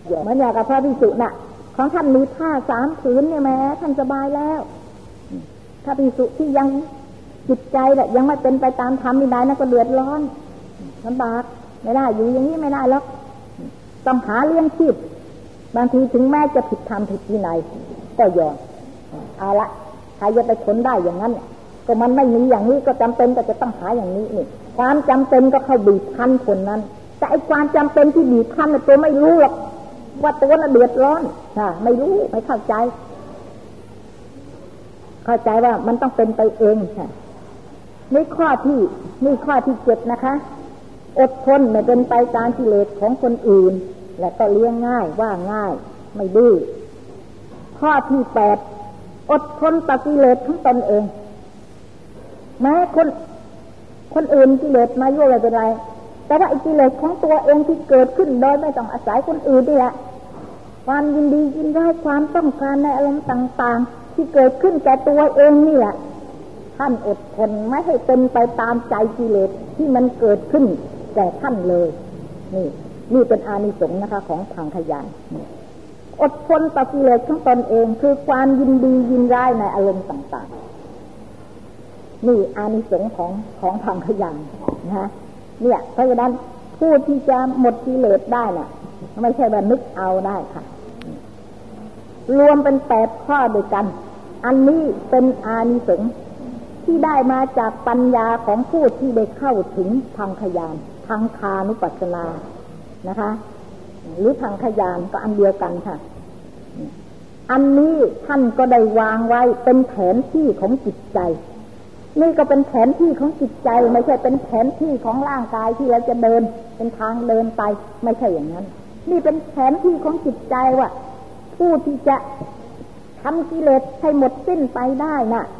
เหมือนอย่างกับพระภิกษุน่ะของท่านมีผ้า3 ผืนเนี่ยแม้ท่านสบายแล้วถ้าภิกษุที่ยังจิตใจแบบยังไม่เป็นไปตามธรรมนี่ได้นะก็เดือดร้อนลำบากไม่ได้อยู่อย่างนี้ไม่ได้หรอกต้องหาเลี้ยงชีพบางทีถึงแม้จะผิดธรรมผิดวินัยก็ยอมเอาละใครจะไปทนได้อย่างนั้นก็มันไม่มีอย่างนี้ก็จำเป็นก็จะต้องหาอย่างนี้นี่ความจำเป็นก็เข้าบีบคั้นคนนั้นแต่ไอ้ความจำเป็นที่บีบคั้นน่ะตัวไม่รู้หรอกว่าตัวน่ะเดือดร้อนไม่รู้ไม่เข้าใจว่ามันต้องเป็นไปเองนี่ข้อที่7นะคะอดทนไม่เป็นไปตามกิเลสของคนอื่นและก็เลี้ยงง่ายว่าง่ายไม่ดื้อข้อที่8อดทนต่อกิเลสของตนเองแม้คนอื่นกิเลสมายั่วไม่เป็นไรแต่ว่าไอ้กิเลสของตัวเองที่เกิดขึ้นโดยไม่ต้องอาศัยคนอื่นนี่แหละความยินดียินร้ายความต้องการในอารมณ์ต่างๆที่เกิดขึ้นแก่ตัวเองนี่แหละท่านอดทนไม่ให้เป็นไปตามใจกิเลสที่มันเกิดขึ้นแก่ท่านเลยนี่เป็นอานิสงส์นะคะของทางขยันอดทนต่อกิเลสของตนเองคือความยินดียินร้ายในอารมณ์ต่างๆนี่อานิสงส์ของทางขยันนะเนี่ยเพราะฉะนั้นผู้ที่จะหมดกิเลสได้น่ะไม่ใช่ว่านึกเอาได้ค่ะรวมเป็น8 ข้อด้วยกันอันนี้เป็นอานิสงส์ที่ได้มาจากปัญญาของผู้ที่ได้เข้าถึงทางขยันทางคานุปัสสนานะคะหรือทางขยันก็อันเดียวกันค่ะอันนี้ท่านก็ได้วางไว้เป็นแผนที่ของจิตใจนี่ก็เป็นแผนที่ของจิตใจไม่ใช่เป็นแผนที่ของร่างกายที่เราจะเดินเป็นทางเดินไปไม่ใช่อย่างนั้นนี่เป็นแผนที่ของจิตใจว่าผู้ที่จะทำกิเลสให้หมดสิ้นไปได้น่ะ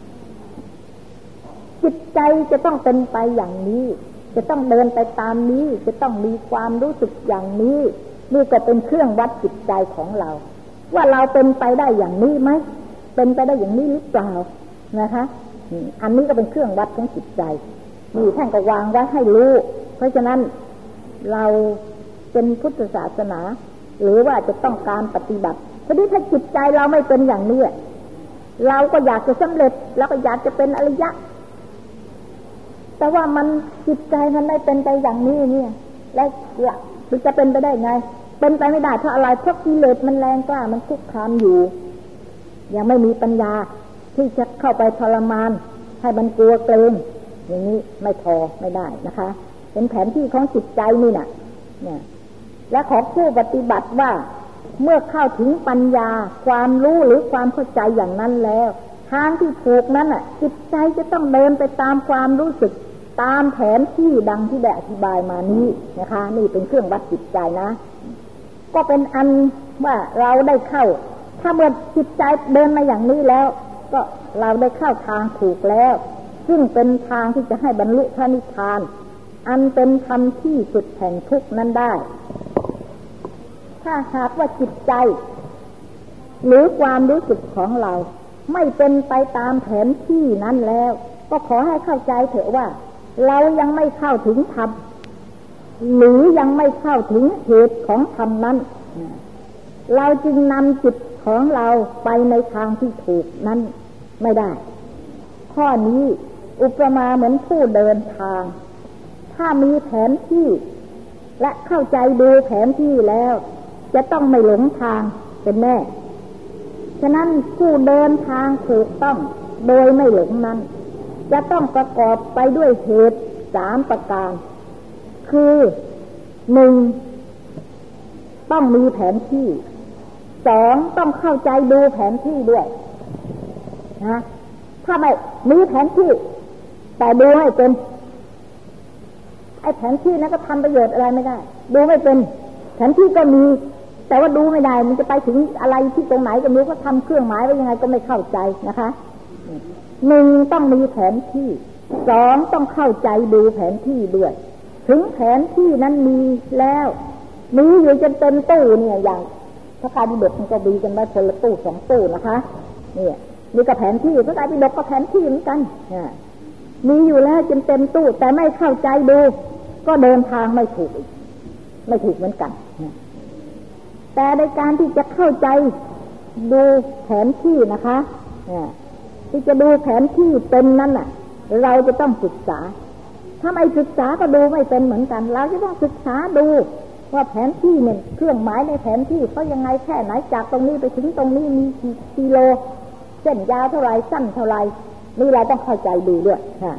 จิตใจจะต้องเป็นไปอย่างนี้จะต้องเดินไปตามนี้จะต้องมีความรู้สึกอย่างนี้นี่ก็เป็นเครื่องวัดจิตใจของเราว่าเราเป็นไปได้อย่างนี้ไหมเป็นไปได้อย่างนี้หรือเปล่านะคะอันนี้ก็เป็นเครื่องวัดของจิตใจนี่ท่านก็วางไว้ให้รู้เพราะฉะนั้นเราเป็นพุทธศาสนาหรือว่าจะต้องการปฏิบัติทีนี้ถ้าจิตใจเราไม่เป็นอย่างนี้เราก็อยากจะสำเร็จแล้วก็อยากจะเป็นอริยะแต่ว่ามันจิตใจมันไม่เป็นไปอย่างนี้เนี่ยแล้วจะเป็นไปได้ไงเป็นไปไม่ได้เพราะอะไรเพราะกิเลสมันแรงกล้ามันคุกคามอยู่ยังไม่มีปัญญาที่จะเข้าไปทรมานให้มันกลัวเกรงอย่างนี้ไม่พอไม่ได้นะคะเป็นแผนที่ของจิตใจนี่น่ะเนี่ยและขอผู้ปฏิบัติว่าเมื่อเข้าถึงปัญญาความรู้หรือความเข้าใจอย่างนั้นแล้วทางที่ถูกนั้นน่ะจิตใจจะต้องเดินไปตามความรู้สึกตามแผนที่ดังที่ได้อธิบายมานี้นะคะนี่เป็นเครื่องวัดจิตใจนะก็เป็นอันว่าเราได้เข้าถ้าเมื่อจิตใจเดินมาอย่างนี้แล้วก็เราได้เข้าทางถูกแล้วซึ่งเป็นทางที่จะให้บรรลุพระนิพพานอันเป็นธรรมที่สุดแห่งทุกข์นั้นได้ถ้าหากว่าจิตใจหรือความรู้สึกของเราไม่เป็นไปตามแผนที่นั้นแล้วก็ขอให้เข้าใจเถอะว่าเรายังไม่เข้าถึงธรรมหรือยังไม่เข้าถึงเหตุของธรรมนั้นเราจึงนำจิตของเราไปในทางที่ถูกนั้นไม่ได้ข้อนี้อุปมาเหมือนผู้เดินทางถ้ามีแผนที่และเข้าใจดูแผนที่แล้วจะต้องไม่หลงทางเป็นแน่ฉะนั้นผู้เดินทางถูกต้องโดยไม่หลงนั้นจะต้องประกอบไปด้วยเหตุ3 ประการคือ 1. ต้องมีแผนที่ 2. ต้องเข้าใจดูแผนที่ด้วยนะถ้าไม่มีแผนที่แต่ดูไม่เป็นไอ้แผนที่นั้นก็ทำประโยชน์อะไรไม่ได้ดูไม่เป็นแผนที่ก็มีแต่ว่าดูไม่ได้มันจะไปถึงอะไรที่ตรงไหนก็ไม่รู้ก็ทำเครื่องหมายไว้ยังไงก็ไม่เข้าใจนะคะ 1. ต้องมีแผนที่ 2. ต้องเข้าใจดูแผนที่ด้วยถึงแผนที่นั้นมีแล้วมีอยู่จนเต็มตู้เนี่ยอย่างพระไตรปิฎกมันก็มีกันไว้คนละตู้2 ตู้นะคะเนี่ยนี่ก็แผนที่พระไตรปิฎกก็แผนที่เหมือนกันมีอยู่แล้วจนเต็มตู้แต่ไม่เข้าใจดูก็เดินทางไม่ถูกเหมือนกันแต่ในการที่จะเข้าใจดูแผนที่นะคะที่จะดูแผนที่เป็นนั้นน่ะเราจะต้องศึกษาถ้าไม่ศึกษาก็ดูไม่เป็นเหมือนกันเราจะต้องศึกษาดูว่าแผนที่เนี่ยเครื่องหมายในแผนที่เขายังไงแค่ไหนจากตรงนี้ไปถึงตรงนี้มีกี่กิโลเส้นยาวเท่าไรสั้นเท่าไรนี่เราต้องเข้าใจดูด้วย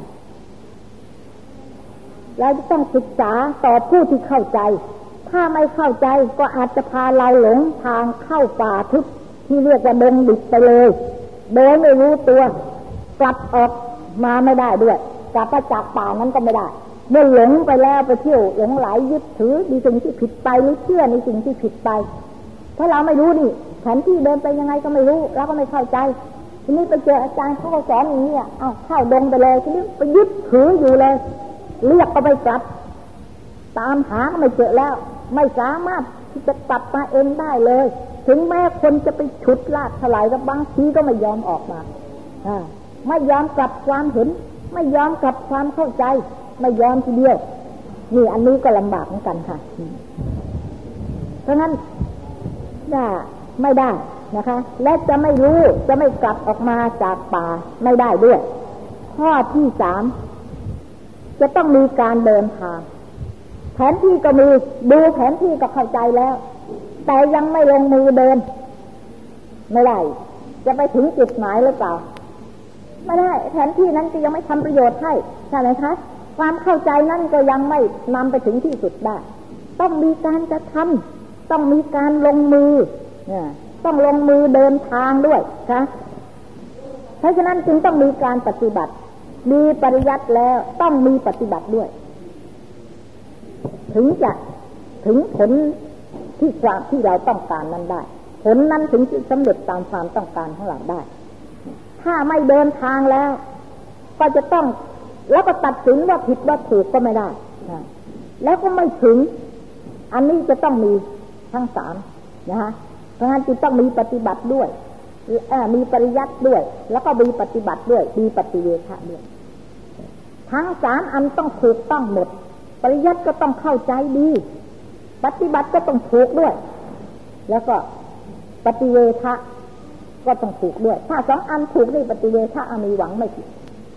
เราจะต้องศึกษาต่อผู้ที่เข้าใจถ้าไม่เข้าใจก็อาจจะพาเราหลงทางเข้าป่าทึบที่เรียกว่าดงดิบไปเลยโดยไม่รู้ตัวกลับออกมาไม่ได้ด้วยกลับมาจากป่านั้นก็ไม่ได้เมื่อหลงไปแล้วไปเที่ยวหลงไหลยึดถือในสิ่งที่ผิดไปหรือเชื่อในสิ่งที่ผิดไปเพราะเราไม่รู้นี่แผนที่เดินไปยังไงก็ไม่รู้เราก็ไม่เข้าใจทีนี้ไปเจออาจารย์เขาก็สอนอย่างนี้เข้าดงไปเลยทีนี้ไปยึดถืออยู่เลยเรียกก็ไม่กลับตามหาก็ไม่เจอแล้วไม่สามารถที่จะกลับมาเองได้เลยถึงแม้คนจะไปฉุดลากถลายก็บางทีก็ไม่ยอมออกมาไม่ยอมกลับความเห็นไม่ยอมกลับความเข้าใจไม่ยอมทีเดียวนี่อันนี้ก็ลำบากเหมือนกันค่ะเพราะงั้นไม่ได้นะคะและจะไม่รู้จะไม่กลับออกมาจากป่าไม่ได้ด้วยข้อที่3จะต้องมีการเดินทางแผนที่ก็มีดูแผนที่ก็เข้าใจแล้วแต่ยังไม่ลงมือเดินไม่ได้จะไปถึงจุดหมายหรือเปล่าไม่ได้แผนที่นั้นก็ยังไม่ทำประโยชน์ให้ใช่ไหมคะความเข้าใจนั้นก็ยังไม่นำไปถึงที่สุดได้ต้องมีการกระทำต้องมีการลงมือต้องลงมือเดินทางด้วยนะเพราะฉะนั้นจึงต้องมีการปฏิบัติมีปริยัติแล้วต้องมีปฏิบัติด้วยถึงจะถึงผลที่ความที่เราต้องการนั้นได้ผลนั้นถึงจะสำเร็จตามความต้องการของเราได้ถ้าไม่เดินทางแล้วก็จะต้องแล้วก็ตัดสินว่าผิดว่าถูกก็ไม่ได้แล้วก็ไม่ถึงอันนี้จะต้องมีทั้ง3นะคะเพราะงั้นจึงต้องมีปฏิบัติด้วยมีปริยัติด้วยแล้วก็มีปฏิบัติด้วยมีปฏิเวทะด้วยทั้ง3อันต้องถูกต้องหมดปริยัติก็ต้องเข้าใจดีปฏิบัติก็ต้องถูกด้วยแล้วก็ปฏิเวทะก็ต้องถูกด้วยถ้า2อันถูกนี่ปฏิเวทะมีหวังไม่ผิด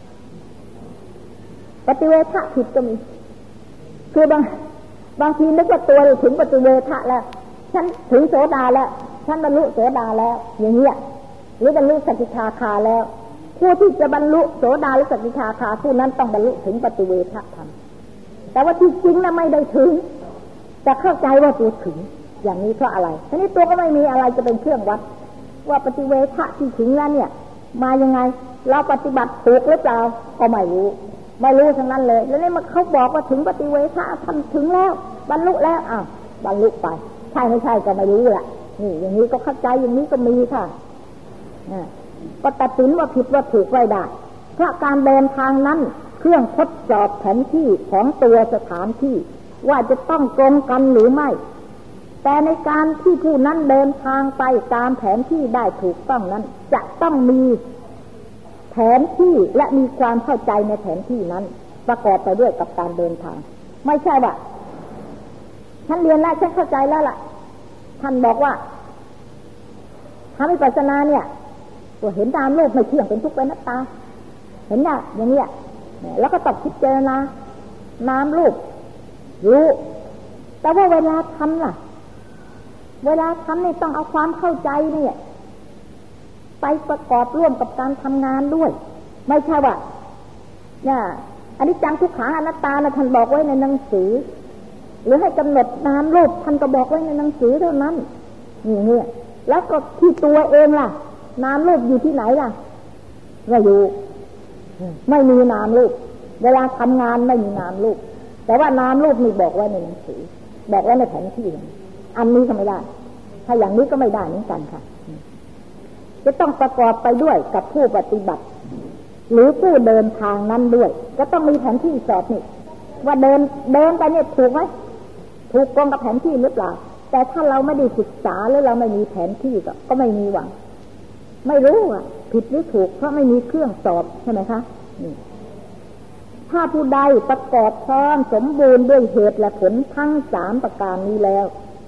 ปฏิเวทะผิดก็มีคือบางทีนึกว่าตัวถึงปฏิเวทะแล้วฉันถึงโสดาแล้วฉันบรรลุโสดาแล้วอย่างเงี้ยหรือบรรลุสกิทาคาแล้วผู้ที่จะบรรลุโสดาหรือสกิทาคาผู้นั้นต้องบรรลุถึงปฏิเวทะธรรมแต่ว่าที่จริงน่ะไม่ได้ถึงแต่เข้าใจว่าตัวถึงอย่างนี้เพราะอะไรทีนี้ตัวก็ไม่มีอะไรจะเป็นเครื่องวัดว่าปฏิเวทะที่ถึงแล้วเนี่ยมายังไงเราปฏิบัติถูกหรือเปล่าก็ไม่รู้ทั้งนั้นเลยแล้วนี่มันเขาบอกว่าถึงปฏิเวทะทำถึงแล้วบรรลุแล้วบรรลุไปใช่ไม่ใช่ก็ไม่รู้แหละนี่อย่างนี้ก็เข้าใจอย่างนี้ก็มีค่ะก็ตัดสินว่าผิดว่าถูกไม่ได้เพราะการเดินทางนั้นเครื่องทดสอบแผนที่ของตัวสถานที่ว่าจะต้องตรงกันหรือไม่แต่ในการที่ผู้นั้นเดินทางไปตามแผนที่ได้ถูกต้องนั้นจะต้องมีแผนที่และมีความเข้าใจในแผนที่นั้นประกอบไปด้วยกับการเดินทางไม่ใช่ว่าฉันเรียนแล้วฉันเข้าใจแล้วล่ะท่านบอกว่าทำวิปัสสนาเนี่ยตัวเห็นตามโลกไม่เที่ยงเป็นทุกข์เป็นอนัตตาเห็นอย่างเนี้ยแล้วก็ต้องพิจารณานามรูปรู้แต่ว่าเวลาทำล่ะเวลาทำนี่ต้องเอาความเข้าใจเนี่ยไปประกอบร่วมกับการทำงานด้วยไม่ใช่ว่าเนี่ยอนิจจังทุกขังอนัตตานะท่านบอกไว้ในหนังสือหรือให้กำหนดนามรูปท่านก็บอกไว้ในหนังสือเท่านั้นนี่แล้วก็ที่ตัวเองล่ะนามรูปอยู่ที่ไหนล่ะไม่อยู่ไม่มีนามรูปเวลาทำงานไม่มีนามรูปแต่ว่านามรูปนี่บอกไว้ในหนังสือบอกไว้ในแผนที่อันนี้ก็ไม่ได้ถ้าอย่างนี้ก็ไม่ได้เหมือนกันค่ะจะต้องประกอบไปด้วยกับผู้ปฏิบัติหรือผู้เดินทางนั้นด้วยก็ต้องมีแผนที่สอบนี่ว่าเดินไปเนี่ยถูกไหมถูกตรงกับแผนที่หรือเปล่าแต่ถ้าเราไม่ได้ศึกษาหรือเราไม่มีแผนที่ก็ไม่มีหวังไม่รู้ว่าผิดหรือถูกเพราะไม่มีเครื่องสอบใช่ไหมคะถ้าผู้ใดประกอบพร้อมสมบูรณ์ด้วยเหตุและผลทั้ง3ประการนี้แล้ว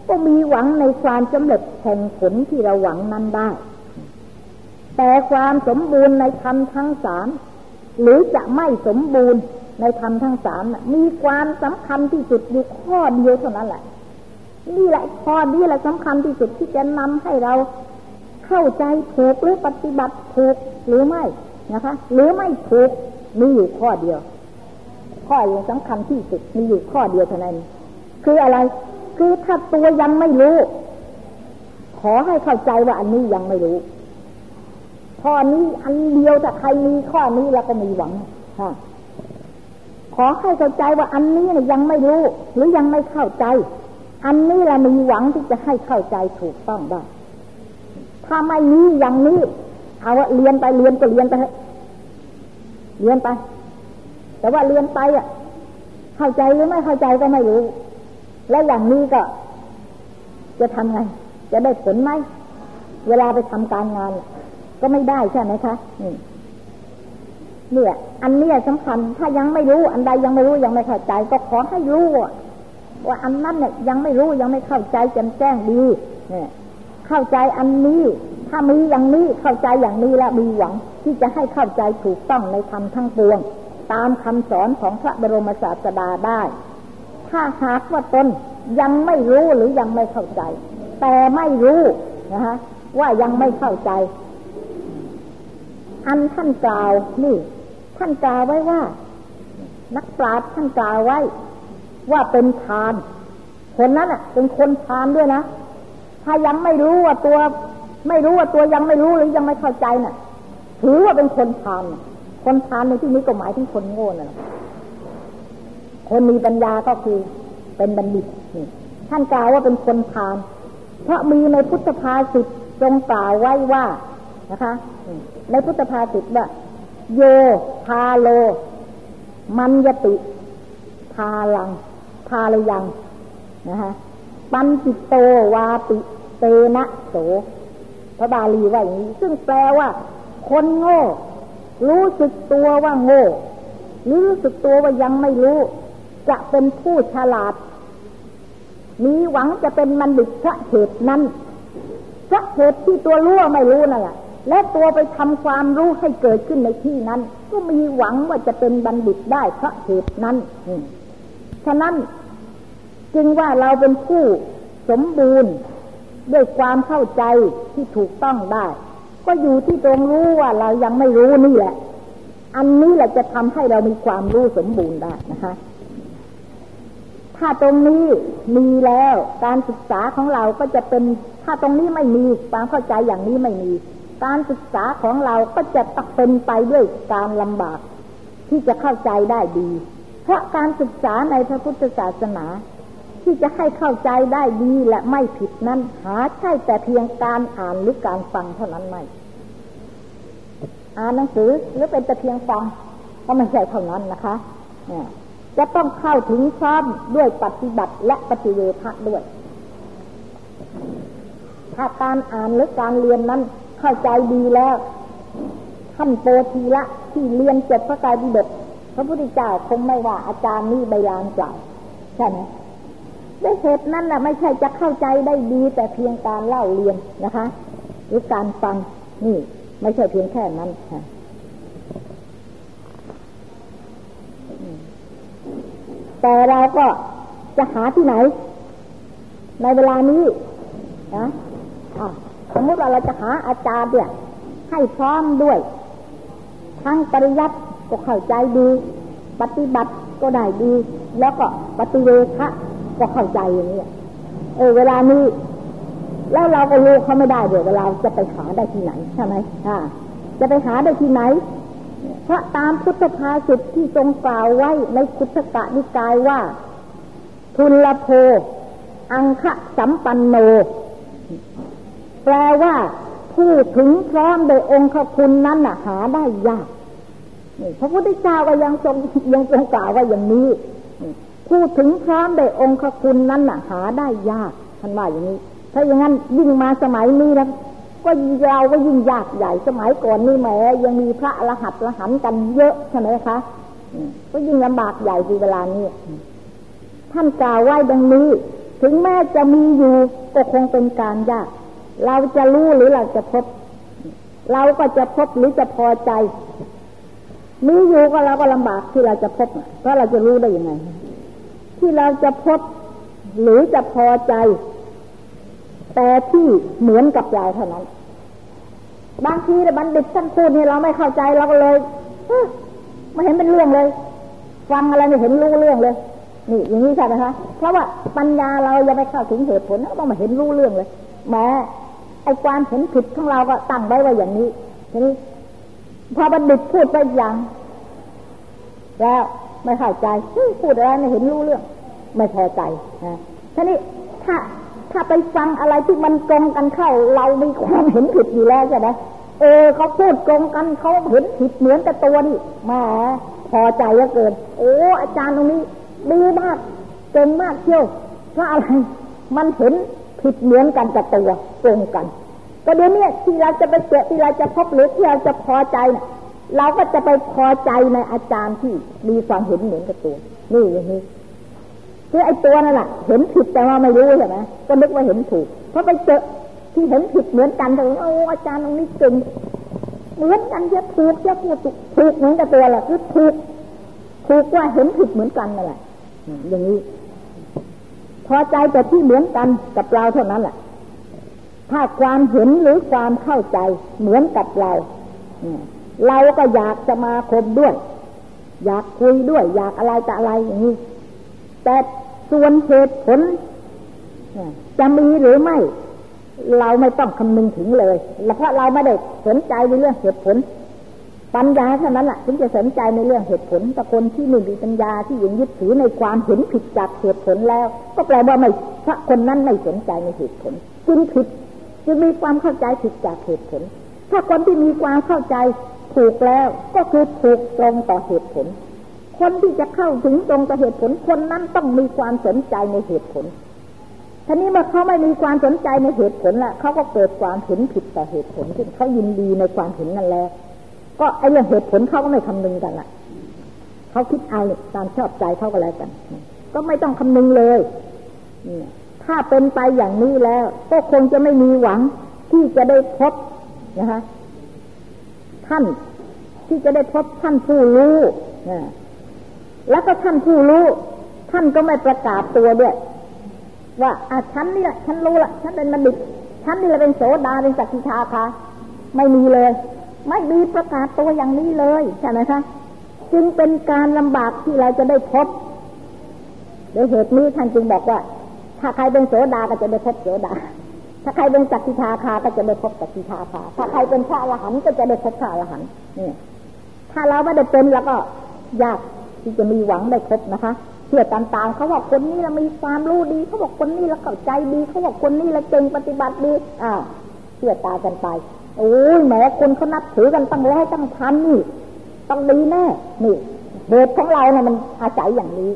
ก็มีหวังในความสำเร็จแห่งผลที่เราหวังนั้นได้แต่ความสมบูรณ์ในธรรมทั้งสามหรือจะไม่สมบูรณ์ในธรรมทั้งสามมีความสำคัญที่สุดอยู่ข้อเดียวเท่านั้นแหละนี่แหละข้อนี้แหละสำคัญที่สุดที่จะนำให้เราเข้าใจถูกหรือปฏิบัติถูกหรือไม่นะคะหรือไม่ถูกมีอยู่ข้อเดียวข้อยังสำคัญที่สุดมีอยู่ข้อเดียวเท่านั้นคืออะไรคือถ้าตัวยังไม่รู้ขอให้เข้าใจว่าอันนี้ยังไม่รู้ข้อนี้อันเดียวแต่ใครมีข้อนี้แล้วก็มีหวังค่ะขอให้เข้าใจว่าอันนี้ยังไม่รู้หรือยังไม่เข้าใจอันนี้เรามีหวังที่จะให้เข้าใจถูกต้องได้ถ้าไม่มีอย่างนี้เอาว่าเรียนไปเรียนก็เรียนไปเรียนไปแต่ว่าเรียนไปเข้าใจหรือไม่เข้าใจก็ไม่รู้แล้วอย่างนี้ก็จะทำไงจะได้ผลไหมเวลาไปทำการงานก็ไม่ได้ใช่ไหมคะเนี่ยอันนี้สำคัญถ้ายังไม่รู้อันใดยังไม่รู้ยังไม่เข้าใจก็ขอให้รู้ว่าอันนั้นเนี่ยยังไม่รู้ยังไม่เข้าใจแจ่มแจ้งดีเนี่ยเข้าใจอันนี้ถ้ามีอย่างนี้เข้าใจอย่างนี้แล้วมีหวังที่จะให้เข้าใจถูกต้องในธรรมทั้งปวงตามคำสอนของพระบรมศาสดาได้ถ้าหากว่าตนยังไม่รู้หรือยังไม่เข้าใจแต่ไม่รู้นะคะว่ายังไม่เข้าใจอันท่านกล่าวนี่ท่านกล่าวไว้ว่านักปราชญ์ท่านกล่าวไว้ว่าเป็นพาลคนนั้นเป็นคนพาลด้วยนะถ้ายังไม่รู้ว่าตัวไม่รู้ว่าตัวยังไม่รู้หรือยังไม่เข้าใจน่ะถือว่าเป็นคนพาลคนพาลในที่นี้ก็หมายถึงคนโง่น่ะคนมีปัญญาก็คือเป็นบัณฑิตนี่ท่านกล่าวว่าเป็นคนพาลเพราะมีในพุทธภาษิตทรงกล่าวไว้ว่านะคะในพุทธภาษิตว่าโยพาโลมัญญติพาลังพาลยังนะคะปัญจิตโตวาปิเตนะโสพระบาลีว่าอย่างนี้ซึ่งแปลว่าคนโง่รู้สึกตัวว่าโง่รู้สึกตัวว่ายังไม่รู้จะเป็นผู้ฉลาดมีหวังจะเป็นบัณฑิตเพราะเหตุนั้นเพราะเหตุที่ตัวรู้ไม่รู้นั่นแหละและตัวไปทำความรู้ให้เกิดขึ้นในที่นั้นก็มีหวังว่าจะเป็นบัณฑิตได้เพราะเหตุนั้นฉะนั้นจึงว่าเราเป็นผู้สมบูรณ์ด้วยความเข้าใจที่ถูกต้องได้ก็อยู่ที่ตรงรู้ว่าเรายังไม่รู้นี่แหละอันนี้แหละจะทำให้เรามีความรู้สมบูรณ์ได้นะคะถ้าตรงนี้มีแล้วการศึกษาของเราก็จะเป็นถ้าตรงนี้ไม่มีความเข้าใจอย่างนี้ไม่มีการศึกษาของเราก็จะต้องเป็นไปด้วยการลำบากที่จะเข้าใจได้ดีเพราะการศึกษาในพระพุทธศาสนาที่จะให้เข้าใจได้ดีและไม่ผิดนั้นหาใช่แต่เพียงการอ่านหรือการฟังเท่านั้นไม่อ่านหนังสือหรือเป็นแต่เพียงฟังก็ไม่ใช่เท่านั้นนะคะจะต้องเข้าถึงพร้อมด้วยปฏิบัติและปฏิเวทะด้วยถ้าการอ่านหรือการเรียนนั้นเข้าใจดีแล้วท่านโปธีละที่เรียนจบพระไตรปิฎกพระพุทธเจ้าคงไม่ว่าอาจารย์นี่ใบลานเปล่าใช่ไหมด้วยเหตุนั้นไม่ใช่จะเข้าใจได้ดีแต่เพียงการเล่าเรียนนะคะหรือการฟังนี่ไม่ใช่เพียงแค่นั้นค่ะแต่เราก็จะหาที่ไหนในเวลานี้นะสมมติว่าเราจะหาอาจารย์เนี่ยให้พร้อมด้วยทั้งปริยัติก็เข้าใจดีปฏิบัติก็ได้ดีแล้วก็ปฏิเวทะก็เข้าใจอย่างนี้เวลานี้แล้วเราก็รู้เขาไม่ได้เดี๋ยวเวลาจะไปหาได้ที่ไหนใช่ไหมจะไปหาได้ที่ไหนเพราะตามพุทธภาษิตที่ทรงกล่าวไว้ในคุตกนิกายว่าทุลโภอังคะสัมปันโนแปลว่าผู้ถึงพร้อมโดยองค์คุณนั้นหาได้ยากนี่พระพุทธเจ้าก็ยังทรงกล่าวว่าอย่างนี้ผู้ถึงพร้อมโดยองค์คุณนั้นหาได้ยากท่านว่าอย่างนี้ถ้าอย่างนั้นยิ่งมาสมัยนี้แล้วก็เราก็ยิ่งยากใหญ่สมัยก่อนนี่แหมยังมีพระอรหันต์ละหันกันเยอะใช่ไหมคะก็ยิ่งลำบากใหญ่ในเวลานี้ท่านกล่าวไว้ดังนี้ถึงแม้จะมีอยู่ก็คงเป็นการยากเราจะรู้หรือเราจะพบเราก็จะพบหรือจะพอใจมีอยู่ก็เราก็ลำบากที่เราจะพบเพราะเราจะรู้ได้ยังไงที่เราจะพบหรือจะพอใจแต่ที่เหมือนกับเราเท่านั้นบางทีบัณฑิตท่านพูดนี่เราไม่เข้าใจเราก็เลยไม่เห็นเป็นเรื่องเลยฟังอะไรไม่เห็นรู้เรื่องเลยนี่อย่างนี้ใช่ไหมคะเพราะว่าปัญญาเรายังไม่เข้าถึงเหตุผลก็ไม่เห็นรู้เรื่องเลยแม้ไอ้ความเห็นผิดของเราก็ตั้งไว้ว่าอย่างนี้ทีนี้พอบัณฑิตพูดไปอย่างแล้วไม่เข้าใจพูดอะไรไม่เห็นรู้เรื่องไม่พอใจนะทีนี้ถ้าไปฟังอะไรที่มันตรงกันเข้าเรามีความเห็นผิดอยู่แล้วใช่ไหมเขาพูดตรงกันเขาเห็นผิดเหมือนกับตัวนี่มาพอใจเหลือเกินอาจารย์ตรงนี้ดีมากเก่งมากเชี่ยวเพราะอะไรมันเห็นผิดเหมือนกันกับตัวตรงกันก็เดี๋ยวนี้ที่เราจะไปเจอที่เราจะพบหรือที่เราจะพอใจเนี่ยเราก็จะไปพอใจในอาจารย์ที่มีความเห็นเหมือนกับตัวนี่อย่างนี้คือไอ้ตัวนั่นแหละเห็นผิดแต่ว่าไม่รู้ใช่ไหมก็นึกว่าเห็นถูกเพราะไปเจอที่เห็นผิดเหมือนกันแต่อาจารย์ตรงนี้เก่งเหมือนกันจะถูกจะพูดถูกเหมือนกับตัวแหละคือถูกว่าเห็นผิดเหมือนกันนั่นแหละอย่างนี้พอใจแต่ที่เหมือนกันกับเราเท่านั้นแหละถ้าความเห็นหรือความเข้าใจเหมือนกับเราก็อยากจะมาคบด้วยอยากคุยด้วยอยากอะไรแต่อะไรอย่างนี้แต่ส่วนเหตุผลจะมีหรือไม่เราไม่ต้องคำนึงถึงเลยเพราะเราไม่ได้สนใจในเรื่องเหตุผลปัญญาเท่านั้นแหละถึงจะสนใจในเรื่องเหตุผลแต่คนที่ไม่มีปัญญาที่ยังยึดถือในความเห็นผิดจากเหตุผลแล้วก็แปลว่าไม่พระคนนั้นไม่สนใจในเหตุผลจึงผิดจึงมีความเข้าใจผิดจากเหตุผลถ้าคนที่มีความเข้าใจถูกแล้วก็คือถูกตรงต่อเหตุผลคนที่จะเข้าถึงตรงต่อเหตุผลคนนั้นต้องมีความสนใจในเหตุผลทีนี้เมื่อเขาไม่มีความสนใจในเหตุผลละเขาก็เกิดความเห็นผิดต่อเหตุผลที่เขายินดีในความเห็นนั่นแล้วก็ไอ้เรื่องเหตุผลเขาก็ไม่คำนึงกันละเขาคิดเอาตามชอบใจเขาก็แล้วกันก็ไม่ต้องคำนึงเลยถ้าเป็นไปอย่างนี้แล้วก็คงจะไม่มีหวังที่จะได้พบนะคะท่านที่จะได้พบท่านผู้รู้แล้วก็ท่านผู้รู้ท่านก็ไม่ประกาศตัวด้วยว่าฉันนี่แหละฉันรู้ละฉันเป็นบัณฑิตฉันนี่แหละเป็นโสดาเป็นสักขิทาคาไม่มีเลยไม่มีประกาศตัวอย่างนี้เลยใช่ไหมคะจึงเป็นการลำบากที่เราจะได้พบโดยเหตุนี้ท่านจึงบอกว่าถ้าใครเป็นโสดาก็จะได้พบโสดาถ้าใครเป็นสักขิทาคาก็จะได้พบสักขิทาคาถ้าใครเป็นพระอรหันต์ก็จะได้พบพระอรหันต์นี่ถ้าเราไม่ได้เป็นแล้วก็ยากที่จะมีหวังได้พบนะคะเชื่อตามๆเขาบอกคนนี้เรามีความรู้ดีเขาบอกคนนี้เราเข้าใจดีเขาบอกคนนี้เราเก่งปฏิบัติดีเชื่อตากันไปโอ้ยแหมคนเขานับถือกันตั้งแล้วตั้งพันนี่ต้องดีแน่นี่เหตุของเราเนี่ยมันอาศัยอย่างนี้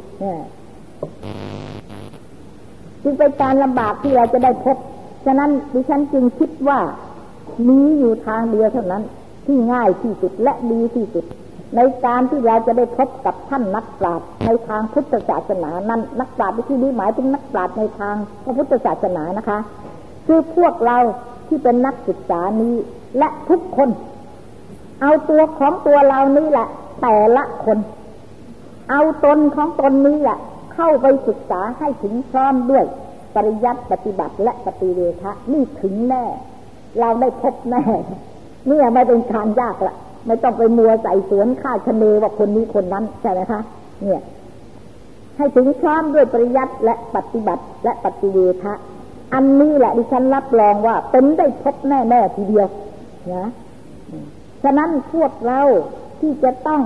จึงเป็นการลำบากที่เราจะได้พบฉะนั้นดิฉันจึงคิดว่ามีอยู่ทางเดียวเท่านั้นที่ง่ายที่สุดและดีที่สุดในการที่เราจะได้พบกับท่านนักปราชญ์ในทางพุทธศาสนานั้นนักปราชญ์ที่นี้หมายถึงนักปราชญ์ในทางพระพุทธศาสนานะคะคือพวกเราที่เป็นนักศึกษานี้และทุกคนเอาตัวของตัวเรานี่แหละแต่ละคนเอาตนของตนนี้แหละเข้าไปศึกษาให้ถึงพร้อมด้วยปริยัติปฏิบัติและปฏิเวทะนี่ถึงแน่เราได้พบแน่นี่ไม่เป็นการยากละไม่ต้องไปมัวใส่สวนคาดคะเนว่าคนนี้คนนั้นใช่ไหมคะเนี่ยให้ถึงพร้อมด้วยปริยัติและปฏิบัติและปฏิเวทะอันนี้แหละดิฉันรับรองว่าเป็นได้พบแน่ๆทีเดียวนะฉะนั้นพวกเราที่จะต้อง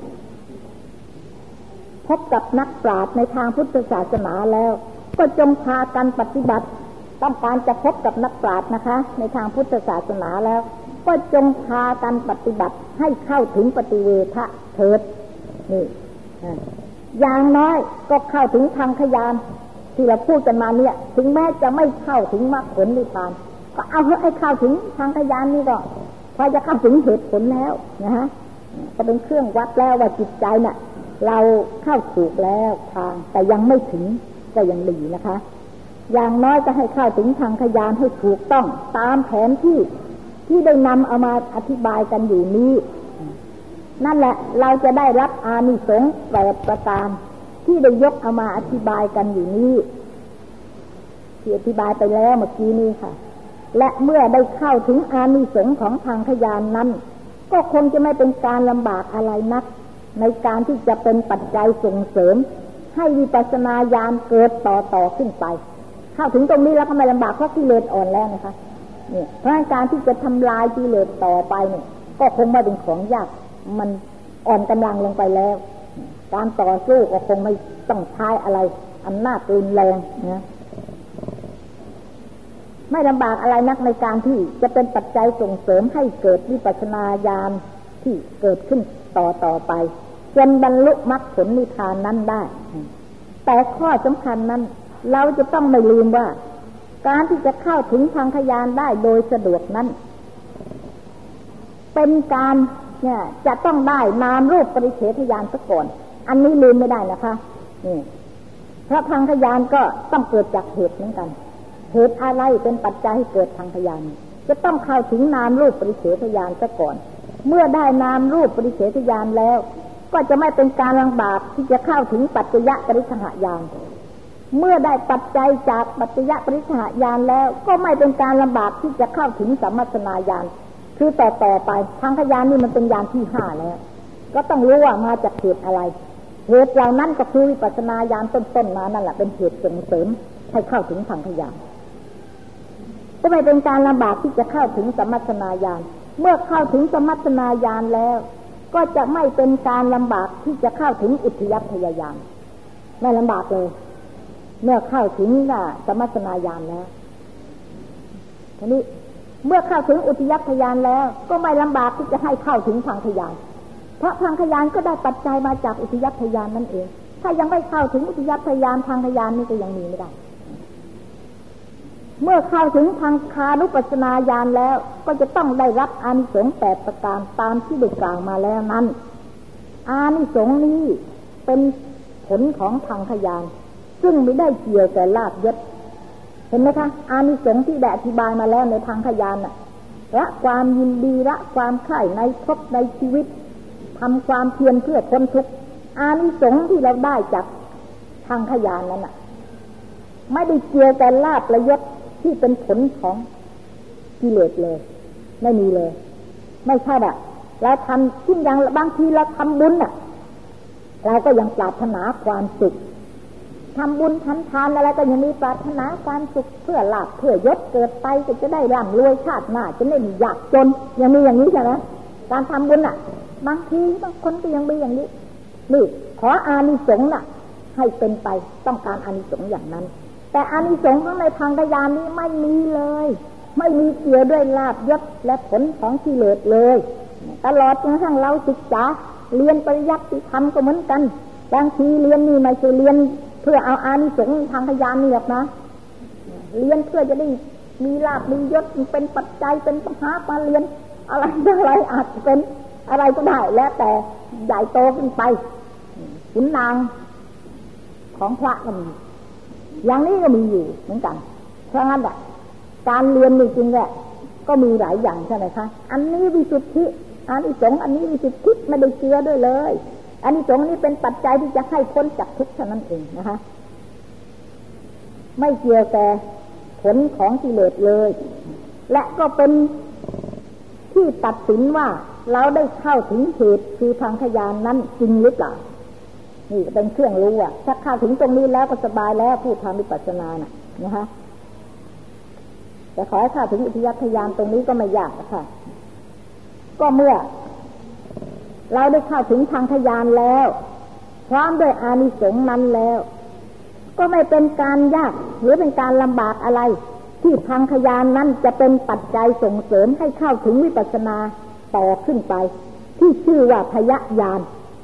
พบกับนักปราชญ์ในทางพุทธศาสนาแล้วก็จงพากันปฏิบัติต้องการจะพบกับนักปราชญ์นะคะในทางพุทธศาสนาแล้วก็จงพากันปฏิบัติให้เข้าถึงปฏิเวทะเถิดนี่อย่างน้อยก็เข้าถึงทางขยานที่เราพูดกันมาเนี่ยถึงแม้จะไม่เข้าถึงมรรคผลนิพพานก็เอาให้เข้าถึงทางขยานนี่ก็พอจะเข้าถึงเหตุผลแล้วนะฮะก็เป็นเครื่องวัดแล้วว่าจิตใจน่ะเราเข้าถูกแล้วทางแต่ยังไม่ถึงก็ยังดีนะคะอย่างน้อยจะให้เข้าถึงทางขยานให้ถูกต้องตามแผนที่ได้นำเอามาอธิบายกันอยู่นี้นั่นแหละเราจะได้รับอานิสงส์8ประการที่ได้ยกเอามาอธิบายกันอยู่นี้ที่อธิบายไปแล้วเมื่อกี้นี้ค่ะและเมื่อได้เข้าถึงอานิสงส์ของทางขยานนั้นก็คงจะไม่เป็นการลำบากอะไรนักในการที่จะเป็นปัจจัยส่งเสริมให้วิปัสสนาญาณเกิดต่อขึ้นไปเข้าถึงตรงนี้แล้วก็ไม่ลำบากเพราะกิเลสอ่อนแล้วนะคะเนี่ยเพราะการที่จะทำลายกิเลสต่อไปเนี่ยก็คงไม่เป็นของยากมันอ่อนกำลังลงไปแล้วการต่อสู้ก็คงไม่ต้องใช้อะไรอำนาจรุนแรงนะไม่ลำบากอะไรนักในการที่จะเป็นปัจจัยส่งเสริมให้เกิดวิปัสสนาญาณที่เกิดขึ้นต่อไปจนบรรลุมรรคผลนิพพานนั้นได้แต่ข้อสำคัญนั้นเราจะต้องไม่ลืมว่าการที่จะเข้าถึงทางขยานได้โดยสะดวกนั้นเป็นการเนี่ยจะต้องได้นามรูปปริเฉทญาณซะก่อนอันนี้ลืมไม่ได้นะคะนี่เพราะทางขยานก็ต้องเกิดจากเหตุเหมือนกันเหตุอะไรเป็นปัจจัยให้เกิดทางขยานจะต้องเข้าถึงนามรูปปริเฉทญาณซะก่อนเมื่อได้นามรูปปริเฉทญาณแล้วก็จะไม่เป็นการลำบากที่จะเข้าถึงปัจจยปริฆะญาณเมื่อได้ปัจจัยจากปัจจยปริฆะญาณแล้วก็ไม่เป็นการลำบากที่จะเข้าถึงสัมมัสสนาญาณคือต่อไปทางขยานนี่มันเป็นญาณที่5แล้วก็ต้องรู้ว่ามาจากเหตุอะไรเหตุเหล่านั้นก็คือวิปัสสนาญาณต้นๆมานั่นแหละเป็นเหตุส่งเสริมให้เข้าถึงทางขยานก็ไม่เป็นการลำบากที่จะเข้าถึงสัมมัสสนาญาณเมื่อเข้าถึงสัมมัสสนาญาณแล้วก็จะไม่เป็นการลำบากที่จะเข้าถึงอุทยัพพยญาณไม่ลำบากเลยเมื่อเข้าถึงสัมมัสสนาญาณแล้วทีนี้เมื่อเข้าถึงอุทยัพพยญาณแล้วก็ไม่ลำบากที่จะให้เข้าถึงทางขยานเพราะทางขยานก็ได้ปัจจัยมาจากอุทยัพพยญาณนั่นเองถ้ายังไม่เข้าถึงอุทยัพพยญาณทางขยานนี่ก็ยังมีไม่ได้เมื่อเข้าถึงทางคานุปัสสนาญาณแล้วก็จะต้องได้รับอานิสงส์8ประการตามที่ได้กล่าวมาแล้วนั้นอานิสงส์นี้เป็นผลของทางขยานซึ่งไม่ได้เกี่ยวกับลาภยศเห็นไหมคะอานิสงส์ที่ได้อธิบายมาแล้วในทางขยานน่ะละความยินดีละความใคร่ในภพในชีวิตทำความเพียรเพื่อพ้นทุกข์อานิสงส์ที่เราได้จากทางขยานนั้นน่ะไม่ได้เกี่ยวกับลาภและยศที่เป็นผลของกิเลสเลยไม่มีเลยไม่ใช่แบบเราทำที่อย่างบางทีเราทำบุญน่ะเราก็ยังปรารถนาความสุขทำบุญทำทานอะไรก็ยังมีปรารถนาความสุขเพื่อลาภเพื่อยศเกิดไปก็จะได้ร่ำรวยชาติหน้าจะไม่ยากจนยังมีอย่างนี้ใช่ไหมการทำบุญน่ะบางทีบางคนก็ยังมีอย่างนี้นี่ขออานิสงส์น่ะให้เป็นไปต้องการอานิสงส์อย่างนั้นแต่อานิสงส์ของในทางขยานนี้ไม่มีเลยไม่มีเกี่ยวด้วยลาภยศและผลของกิเลสเลยตลอดจนกระทั่งเราศึกษาเรียนปริยัติธรรมก็เหมือนกันบางทีเรียนนี่ไม่ใช่เรียนเพื่อเอาอานิสงส์ทางขยานนี่หรอกนะเรียนเพื่อจะได้มีลาภมียศเป็นปัจจัยเป็นปัญหามาเรียนอะไรอาจจะเป็นอะไรก็ได้แล้วแต่ใหญ่โตขึ้นไปขุนนางของพระก็มีอย่างนี้ก็มีอยู่เหมือนกันเพราะงั้นแหละการเรียนจริงๆแหละก็มีหลายอย่างใช่ไหมคะอันนี้วิสุทธิอานิสงส์อันนี้วิสุทธิไม่ได้เจือด้วยเลยอานิสงส์นี้เป็นปัจจัยที่จะให้พ้นจากทุกข์เท่านั้นเองนะคะไม่เกี่ยวแต่ผลของกิเลสเลยและก็เป็นที่ตัดสินว่าเราได้เข้าถึงเหตุคือทางขยานนั้นจริงหรือเปล่านี่เป็นเครื่องรู้อ่ะถ้าเข้าถึงตรงนี้แล้วก็สบายแล้วผู้ทำวิปัสสนาน่ะนะคะแต่ขอให้เข้าถึงอุทยัพพยญาณตรงนี้ก็ไม่ยากนะคะก็เมื่อเราได้เข้าถึงทางขยานแล้วพร้อมด้วยอานิสงส์นั้นแล้วก็ไม่เป็นการยากหรือเป็นการลำบากอะไรที่ทางขยานนั้นจะเป็นปัจจัยส่งเสริมให้เข้าถึงวิปัสสนาต่อขึ้นไปที่ชื่อว่าพยญาณ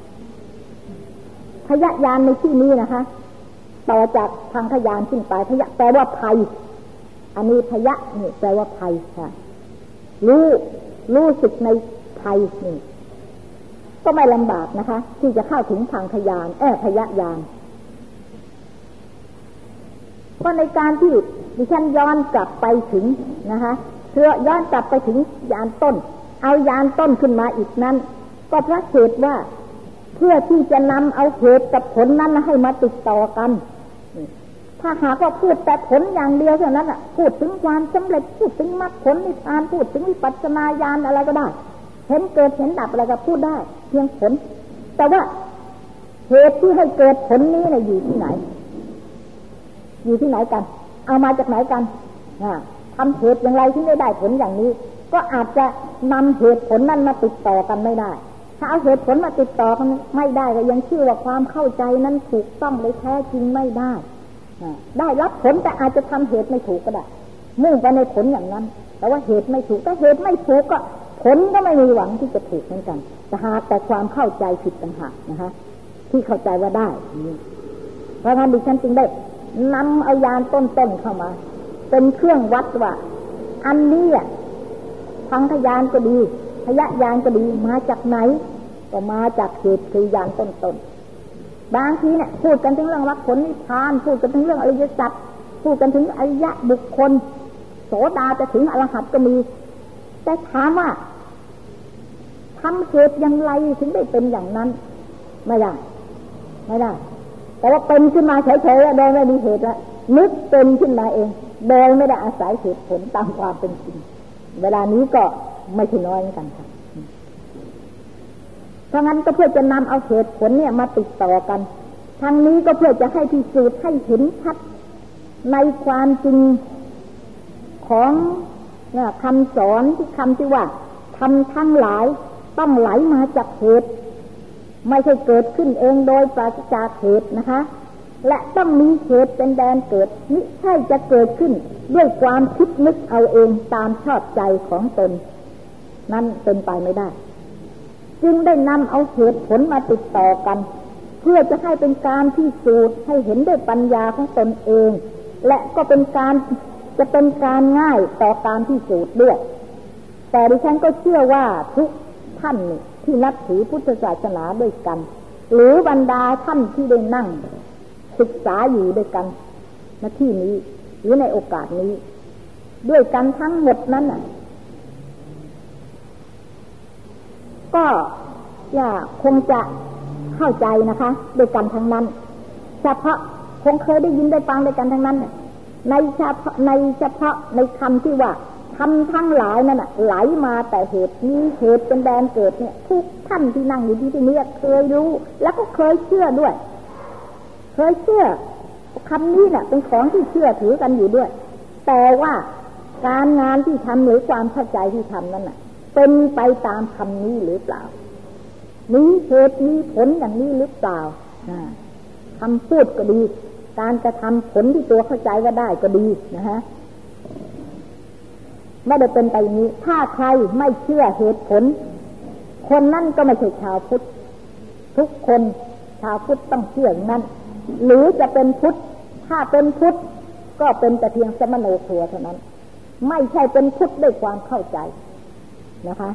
พยญาณในที่นี้นะคะต่อจากทางขยานขึ้นไปพยแปลว่าภัยอันนี้พยนี่แปลว่าภัยค่ะรู้สึกในภัยนี่ก็ไม่ลำบากนะคะที่จะเข้าถึงทางขยานพยญาณก็ในการที่ดิฉันย้อนกลับไปถึงนะคะเพื่อย้อนกลับไปถึงยานต้นเอายานต้นขึ้นมาอีกนั้นก็เพราะเหตุว่าเพื่อที่จะนำเอาเหตุกับผลนั้นให้มาติดต่อกันถ้าหากว่าพูดแต่ผลอย่างเดียวเท่านั้นพูดถึงความสำเร็จพูดถึงมรรคผลนิพพานพูดถึงวิปัสสนาญาณอะไรก็ได้เห็นเกิดเห็นดับอะไรก็พูดได้เพียงผลแต่ว่าเหตุที่ให้เกิดผลนี้อยู่ที่ไหนอยู่ที่ไหนกันเอามาจากไหนกันทำเหตุอย่างไรที่ได้ผลอย่างนี้ก็อาจจะนำเหตุผลนั้นมาติดต่อกันไม่ได้ถ้าเอาเหตุผลมาติดต่อกันไม่ได้ก็ยังชื่อว่าความเข้าใจนั้นถูกต้องโดยแท้จริงไม่ได้ได้รับผลแต่อาจจะทำเหตุไม่ถูกก็ได้มุ่งไปในผลอย่างนั้นแต่ว่าเหตุไม่ถูกถ้าเหตุไม่ถูกก็ผลก็ไม่มีหวังที่จะถูกเหมือนกันแต่หากแต่ความเข้าใจผิดต่างหากนะคะที่เข้าใจว่าได้เพราะงั้นดิฉันจึงได้นำเอายานต้นๆเข้ามาเป็นเครื่องวัดว่าอันนี้พังทยานก็ดีพยยานก็ดีมาจากไหนก็มาจากเหตุคือยานต้นๆบางทีเนี่ยพูดกันถึงเรื่องมรรคผลนิพพานพูดกันถึงเรื่องอริยสัจพูดกันถึงอริยบุคคลโสดาจะถึงอรหันต์ก็มีแต่ถามว่าทำเหตุอย่างไรถึงได้เป็นอย่างนั้นไม่ได้แต่ว่าเป็นขึ้นมาเฉยๆโดยไม่มีเหตุแล้วนึกเป็นขึ้นมาเองโดยไม่ได้อาศัยเหตุผลตามความเป็นจริงเวลานี้ก็ไม่ใช่น้อยเหมือนกันค่ะเพราะงั้นก็เพื่อจะนำเอาเหตุผลมาติดต่อกันทางนี้ก็เพื่อจะให้พิสูจน์ให้เห็นชัดในความจริงของคำสอนที่คำที่ว่าทำทั้งหลายต้องไหลมาจากเหตุไม่ใช่เกิดขึ้นเองโดยปราศจากเหตุนะคะและต้องมีเหตุเป็นแดนเกิดมิใช่จะเกิดขึ้นด้วยความคิดนึกเอาเองตามชอบใจของตนนั้นเป็นไปไม่ได้จึงได้นำเอาเหตุผลมาติดต่อกันเพื่อจะให้เป็นการพิสูจน์ให้เห็นด้วยปัญญาของตนเองและก็เป็นการจะเป็นการง่ายต่อการพิสูจน์ด้วยแต่ดิฉันก็เชื่อว่าทุกท่านที่นับถือพุทธศาสนาด้วยกันหรือบรรดาท่านที่ได้นั่งศึกษาอยู่ด้วยกันณที่นี้หรือในโอกาสนี้ด้วยกันทั้งหมดนั้นก็คงจะเข้าใจนะคะด้วยกันทั้งนั้นเฉพาะคงเคยได้ยินได้ฟังด้วยกันทั้งนั้นในเฉพาะในคำที่ว่าทำทั้งหลายนั่นไหลมาแต่เหตุนี้เหตุเป็นแดนเกิดทุกท่านที่นั่งอยู่ที่นี้เคยรู้แล้วก็เคยเชื่อด้วยเคยเชื่อคำนี้เป็นของที่เชื่อถือกันอยู่ด้วยแต่ว่าการงานที่ทำหรือความเข้าใจที่ทำนั้นเป็นไปตามคำนี้หรือเปล่ามีเหตุมีผลอย่างนี้หรือเปล่าคำพูดก็ดีการกระทำผลที่ตัวเข้าใจว่าได้ก็ดีนะฮะไม่ได้เป็นไปอย่างนี้ถ้าใครไม่เชื่อเหตุผลคนนั่นก็ไม่ใช่ชาวพุทธทุกคนชาวพุทธต้องเชื่ออย่างนั้นหรือจะเป็นพุทธถ้าเป็นพุทธก็เป็นแต่เพียงสมโนครัวเท่านั้นไม่ใช่เป็นพุทธด้วยความเข้าใจนะคะ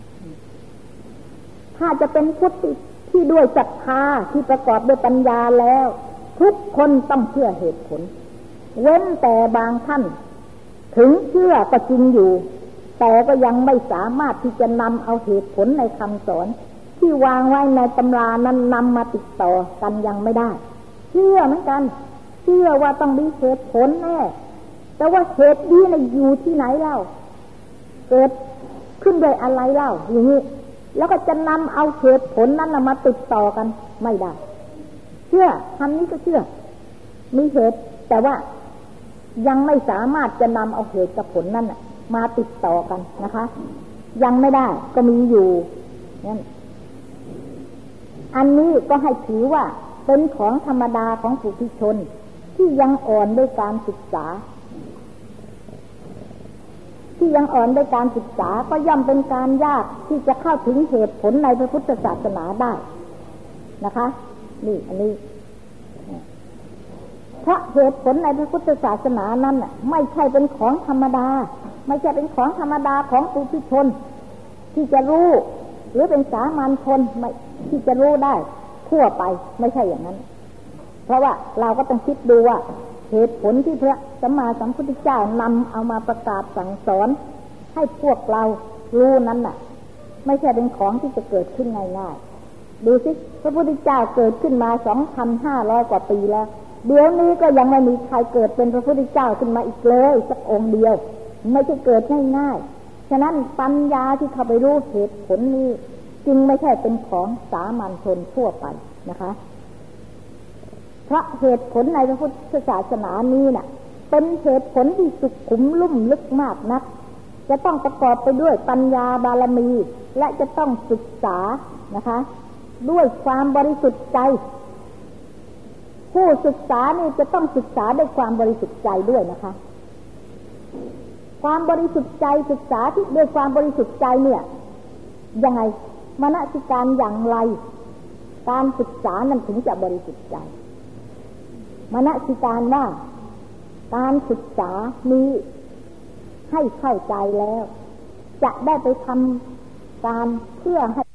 ถ้าจะเป็นพุทธที่ด้วยศรัทธาที่ประกอบด้วยปัญญาแล้วทุกคนต้องเชื่อเหตุผลเว้นแต่บางท่านถึงเชื่อก็จริงอยู่แต่ก็ยังไม่สามารถที่จะนำเอาเหตุผลในคำสอนที่วางไว้ในตำรานั้นนำมาติดต่อกันยังไม่ได้เชื่อเหมือนกันเชื่อว่าต้องมีเหตุผลแน่แต่ว่าเหตุนี้อยู่ที่ไหนเล่าเกิดขึ้นโดยอะไรเล่าอย่างนี้แล้วก็จะนำเอาเหตุผลนั้นมาติดต่อกันไม่ได้เชื่อคำนี้ก็เชื่อมีเหตุแต่ว่ายังไม่สามารถจะนำเอาเหตุกับผลนั้นมาติดต่อกันนะคะยังไม่ได้ก็มีอยู่นั่นอันนี้ก็ให้ถือว่าเป็นของธรรมดาของปุถุชนที่ยังอ่อนด้วยการศึกษาก็ย่อมเป็นการยากที่จะเข้าถึงเหตุผลในพระพุทธศาสนาได้นะคะนี่อันนี้เพราะเหตุผลในพระพุทธศาสนานั้นไม่ใช่เป็นของธรรมดาไม่ใช่เป็นของธรรมดาของปุถุชนที่จะรู้หรือเป็นสามัญชนที่จะรู้ได้ทั่วไปไม่ใช่อย่างนั้นเพราะว่าเราก็ต้องคิดดูว่าเหตุผลที่พระสัมมาสัมพุทธเจ้านำเอามาประกาศสั่งสอนให้พวกเรารู้นั้นน่ะไม่ใช่เป็นของที่จะเกิดขึ้นง่ายๆดูสิพระพุทธเจ้าเกิดขึ้นมา 2,500 กว่าปีแล้วเดี๋ยวนี้ก็ยังไม่มีใครเกิดเป็นพระพุทธเจ้าขึ้นมาอีกเลยสักองค์เดียวไม่ใช่เกิดง่ายๆฉะนั้นปัญญาที่เข้าไปรู้เหตุผลนี้จึงไม่ใช่เป็นของสามัญชนทั่วไปนะคะเพราะเหตุผลในพระพุทธศาสนานี้น่ะเป็นเหตุผลที่สุขุมลุ่มลึกมากนักจะต้องประกอบไปด้วยปัญญาบารมีและจะต้องศึกษานะคะด้วยความบริสุทธิ์ใจผู้ศึกษานี่จะต้องศึกษาด้วยความบริสุทธิ์ใจด้วยนะคะความบริสุทธิ์ใจศึกษาที่ด้วยความบริสุทธิ์ใจเนี่ยยังไงมนสิการอย่างไรการศึกษานั้นถึงจะบริสุทธิ์ใจมนสิการว่าการศึกษานี้ให้เข้าใจแล้วจะได้ไปทำการเพื่อให้